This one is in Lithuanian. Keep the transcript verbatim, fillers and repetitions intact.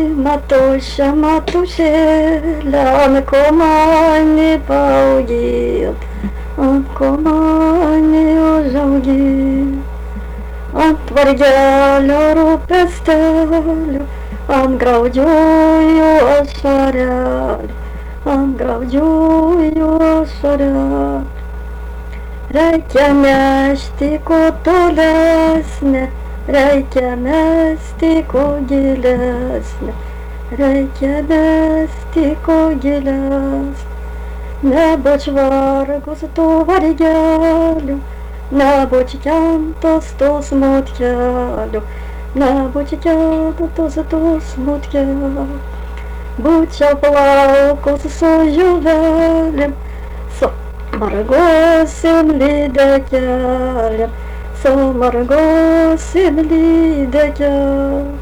Матуся, матуся, на комані пауділ, на комані ожаугіл. Ant vargēļu rūpesteļu, ant graudžoju ašarēļu, ant graudžoju ašarēļu. Reikia nešti kuo tolesnė, reikia mesti kuo gilesnė, reikia mesti kuo gilesnė. Nebūč vargus tų vargēlių, nebūč ķentas to smutkelio, nebūč ķentas to smutkelio. Būčiau plaukus su žuvelėm, su margosim lydekelėm, su margosim lydekelėm.